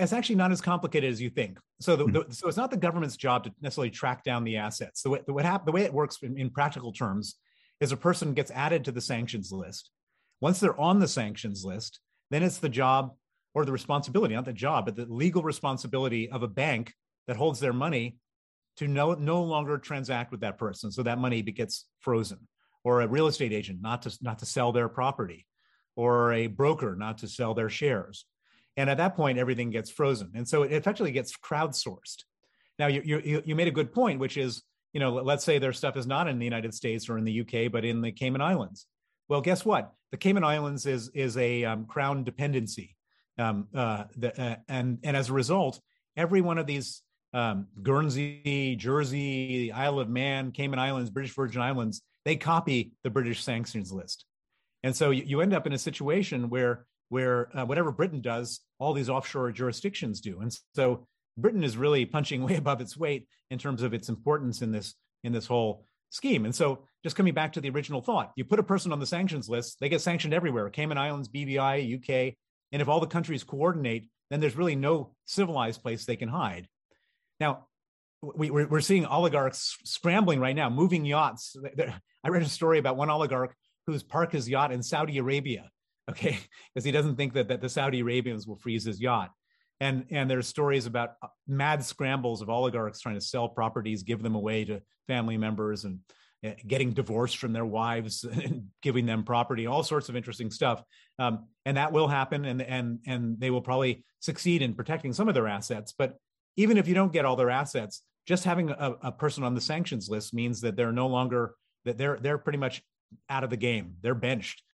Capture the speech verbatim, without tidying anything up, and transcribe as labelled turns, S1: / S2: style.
S1: it's actually not as complicated as you think. So, the, the, so it's not the government's job to necessarily track down the assets. The way, the, what hap- the way it works in, in practical terms is a person gets added to the sanctions list. Once they're on the sanctions list, then it's the job or the responsibility, not the job, but the legal responsibility of a bank that holds their money to no, no longer transact with that person. So that money gets frozen, or a real estate agent not to, not to sell their property, or a broker not to sell their shares. And at that point, everything gets frozen. And so it effectively gets crowdsourced. Now, you, you, you made a good point, which is, you know, let's say their stuff is not in the United States or in the U K, but in the Cayman Islands. Well, guess what? The Cayman Islands is, is a um, crown dependency. Um, uh, the, uh, and, and as a result, every one of these um, Guernsey, Jersey, Isle of Man, Cayman Islands, British Virgin Islands, they copy the British sanctions list. And so you, you end up in a situation where where uh, whatever Britain does, all these offshore jurisdictions do. And so Britain is really punching way above its weight in terms of its importance in this in this whole scheme. And so just coming back to the original thought, you put a person on the sanctions list, they get sanctioned everywhere, Cayman Islands, B V I, U K. And if all the countries coordinate, then there's really no civilized place they can hide. Now, we, we're, we're seeing oligarchs scrambling right now, moving yachts. I read a story about one oligarch who's parked his yacht in Saudi Arabia, okay, because he doesn't think that, that the Saudi Arabians will freeze his yacht. And, and there's stories about mad scrambles of oligarchs trying to sell properties, give them away to family members, and uh, getting divorced from their wives and giving them property, all sorts of interesting stuff. Um, and that will happen, and, and, and they will probably succeed in protecting some of their assets. But even if you don't get all their assets, just having a, a person on the sanctions list means that they're no longer, that they're, they're pretty much out of the game. They're benched.